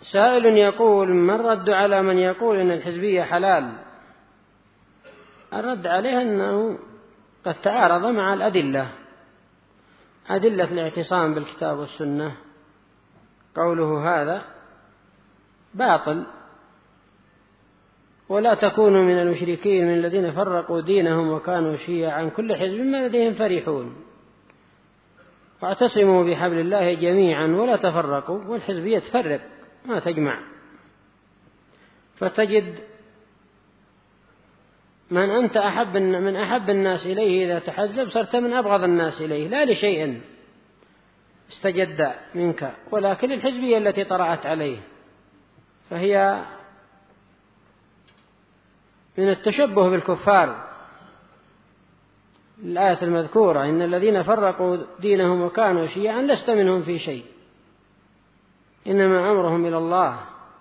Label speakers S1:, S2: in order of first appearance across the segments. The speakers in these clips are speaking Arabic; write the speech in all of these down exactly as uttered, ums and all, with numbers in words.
S1: سائل يقول: ما الرد على من يقول إن الحزبية حلال؟ الرد عليه أنه قد تعارض مع الأدلة، أدلة الاعتصام بالكتاب والسنة، قوله هذا باطل: ولا تكونوا من المشركين من الذين فرقوا دينهم وكانوا شيعا كل حزب بما لديهم فرحون، واعتصموا بحبل الله جميعا ولا تفرقوا. والحزبية تفرق ما تجمع، فتجد من أنت أحب من أحب الناس إليه إذا تحزب صرت من أبغض الناس إليه، لا لشيء استجد منك، ولكن الحزبية التي طرأت عليه، فهي من التشبه بالكفار. الآية المذكورة: إن الذين فرقوا دينهم وكانوا شيعا لست منهم في شيء إنما أمرهم إلى الله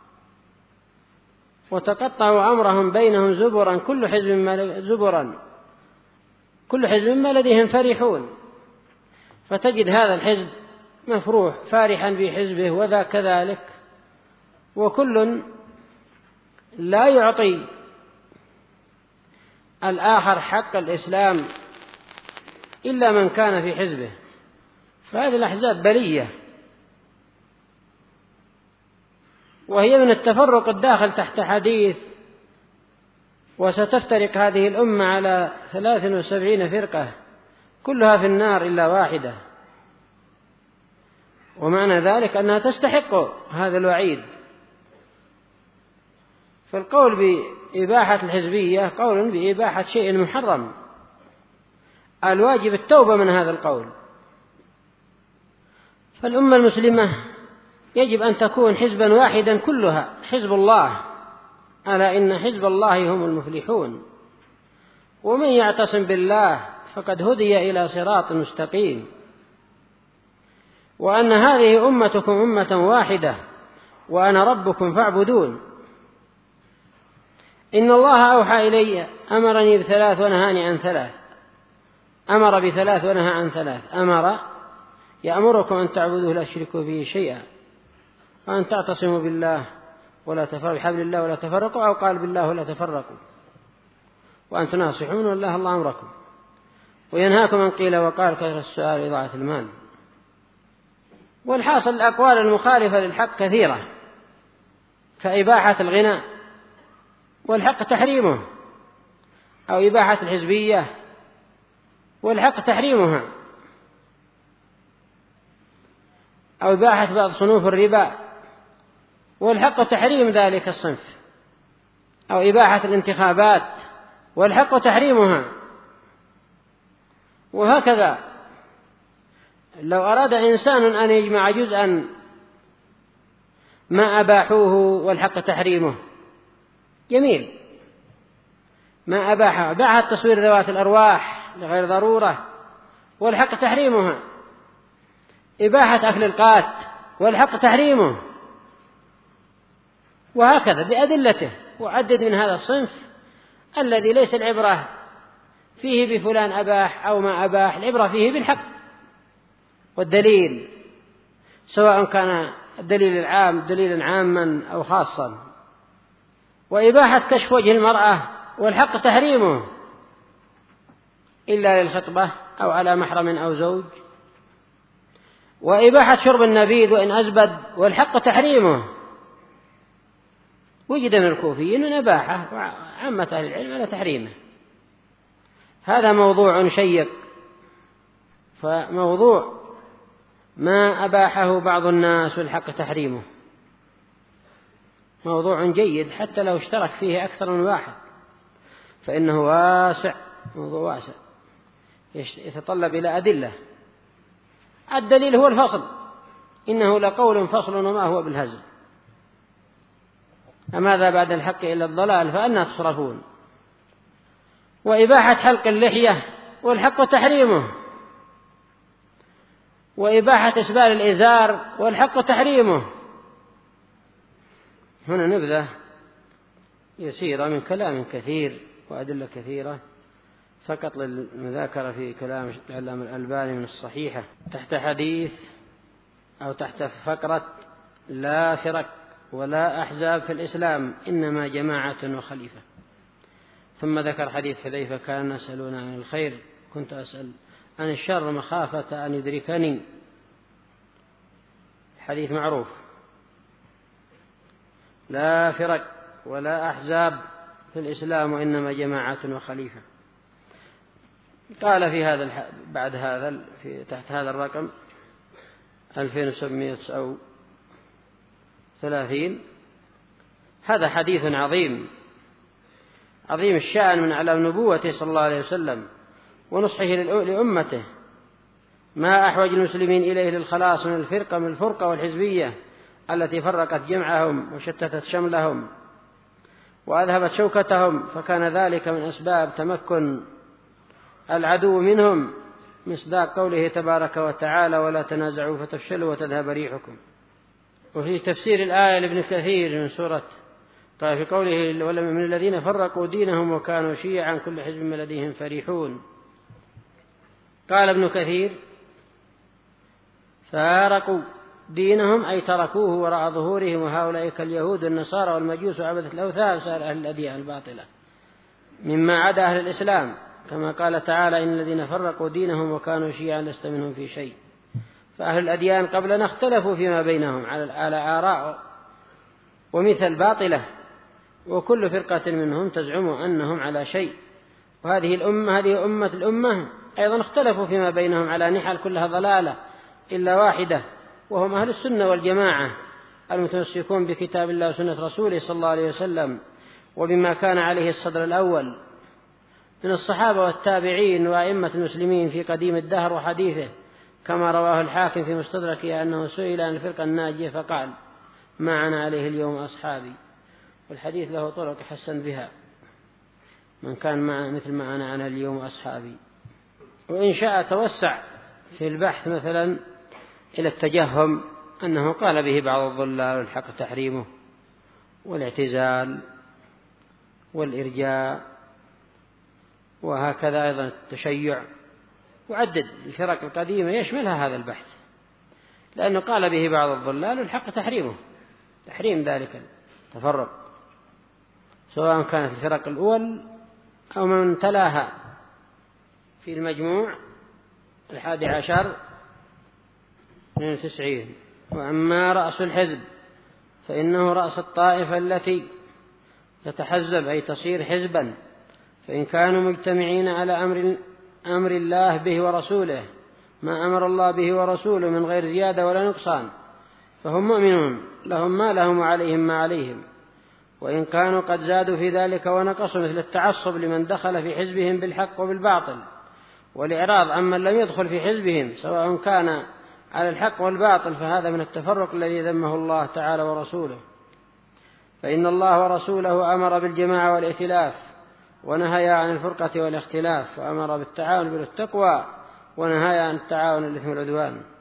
S1: وتقطعوا أمرهم بينهم زبرا كل حزب ما زبرا كل حزب ما لديهم فرحون. فتجد هذا الحزب مفروح فارحا بحزبه وذا كذلك، وكل لا يعطي الآخر حق الإسلام إلا من كان في حزبه. فهذه الأحزاب بلية، وهي من التفرق الداخل تحت حديث: وستفترق هذه الأمة على ثلاث وسبعين فرقة كلها في النار إلا واحدة. ومعنى ذلك أنها تستحق هذا الوعيد. فالقول بإباحة الحزبية قول بإباحة شيء محرم، الواجب التوبة من هذا القول. فالأمة المسلمة يجب أن تكون حزبا واحدا كلها، حزب الله، ألا إن حزب الله هم المفلحون. ومن يعتصم بالله فقد هدي إلى صراط مستقيم. وأن هذه أمتكم أمة واحدة وأنا ربكم فاعبدون. إن الله أوحى إلي أمرني بثلاث ونهاني عن ثلاث، أمر بثلاث ونهى عن ثلاث. أمر يأمركم أن تعبدوه لا تشركوا به شيئا، وأن تعتصموا بالله ولا تفرقوا بحبل الله ولا تفرقوا، أو قال بالله ولا تفرقوا، وأن تناصحون والله الله أمركم. وينهاكم أن قيل وقال كثرة السؤال وإضاعة المال. والحاصل الأقوال المخالفة للحق كثيرة، كإباحة الغناء والحق تحريمه، أو إباحة الحزبية والحق تحريمها، أو إباحة بعض صنوف الربا والحق تحريم ذلك الصنف، أو إباحة الانتخابات والحق تحريمها. وهكذا لو أراد إنسان أن يجمع جزءا ما أباحوه والحق تحريمه جميل، ما أباحه أباحة تصوير ذوات الأرواح لغير ضرورة والحق تحريمها، إباحة أكل القات والحق تحريمه، وهكذا بأدلته. وعدد من هذا الصنف الذي ليس العبرة فيه بفلان أباح أو ما أباح، العبرة فيه بالحق والدليل، سواء كان الدليل العام دليلا عاما أو خاصا. وإباحة كشف وجه المرأة والحق تحريمه إلا للخطبة أو على محرم أو زوج. وإباحة شرب النبيذ وإن أزبد والحق تحريمه. وجد من الكوفيين من أباحه وعامة أهل العلم على تحريمه. هذا موضوع شيق. فموضوع ما أباحه بعض الناس والحق تحريمه موضوع جيد، حتى لو اشترك فيه أكثر من واحد، فإنه واسع، موضوع واسع يتطلب إلى أدلة. الدليل هو الفصل: إنه لقول فصل وما هو بالهزل، فماذا بعد الحق إلا الضلال فأنى تصرفون. وإباحة حلق اللحية والحق تحريمه، وإباحة إسبال الإزار والحق تحريمه. هنا نبذة يسيرة من كلام كثير وأدلة كثيرة، فقط للمذاكرة في كلام العلامة الألباني من الصحيحة تحت حديث أو تحت فقرة لا فرق ولا أحزاب في الإسلام، إنما جماعة وخليفة. ثم ذكر حديث حذيفة: كان يسألون عن الخير كنت أسأل عن الشر مخافة أن يدركني. حديث معروف. لا فرق ولا أحزاب في الإسلام، وإنما جماعة وخليفة. قال في هذا بعد هذا في تحت هذا الرقم ألفين وسبعمائة وتسعة وثلاثين: هذا حديث عظيم عظيم الشأن من أعلام نبوته صلى الله عليه وسلم ونصحه لأمته. ما أحوج المسلمين إليه للخلاص من الفرقة من الفرقة والحزبية التي فرقت جمعهم وشتتت شملهم وأذهبت شوكتهم، فكان ذلك من أسباب تمكن العدو منهم، مصداق قوله تبارك وتعالى: ولا تنازعوا فتفشلوا وتذهب ريحكم. وفي تفسير الآية لابن كثير من سورة قال في قوله: ولم من الذين فرقوا دينهم وكانوا شيعا كل حزب من لديهم فرحون. قال ابن كثير: فارقوا دينهم أي تركوه وراء ظهورهم، وهؤلاء كاليهود والنصارى والمجوس وعبدة الأوثان وسائر أهل الأديان الباطلة مما عدا أهل الإسلام، كما قال تعالى: إن الذين فرقوا دينهم وكانوا شيعا لست منهم في شيء. فأهل الأديان قبلنا اختلفوا فيما بينهم على آراء ومثل باطلة، وكل فرقة منهم تزعم أنهم على شيء. وهذه الأمة هذه أمة الأمة أيضا اختلفوا فيما بينهم على نحل كلها ضلالة إلا واحدة، وهم أهل السنة والجماعة المتمسكون بكتاب الله وسنة رسوله صلى الله عليه وسلم، وبما كان عليه الصدر الأول من الصحابة والتابعين وأئمة المسلمين في قديم الدهر وحديثه، كما رواه الحاكم في مستدركه أنه سئل عن الفرقة الناجية فقال: ما أنا عليه اليوم أصحابي. والحديث له طرق حسن بها من كان مع مثل ما أنا على اليوم أصحابي. وإن شاء توسع في البحث مثلا إلى التجهم، أنه قال به بعض الضلال والحق تحريمه والاعتزال والإرجاء، وهكذا أيضا التشيع، وعدد الفرق القديمة يشملها هذا البحث، لأنه قال به بعض الضلال والحق تحريمه تحريم ذلك التفرق، سواء كانت الفرق الأول أو من تلاها في المجموع الحادي عشر من التسعين. وأما رأس الحزب فإنه رأس الطائفة التي تتحزب أي تصير حزبا، فإن كانوا مجتمعين على أمر أمر الله به ورسوله ما أمر الله به ورسوله من غير زيادة ولا نقصان فهم مؤمنون، لهم ما لهم وعليهم ما عليهم. وإن كانوا قد زادوا في ذلك ونقصوا، مثل التعصب لمن دخل في حزبهم بالحق وبالباطل، والإعراض عمن لم يدخل في حزبهم سواء كان على الحق والباطل، فهذا من التفرق الذي ذمه الله تعالى ورسوله. فإن الله ورسوله أمر بالجماعة والائتلاف ونهى عن الفرقة والاختلاف، وأمر بالتعاون بالتقوى ونهى عن التعاون بالإثم والعدوان.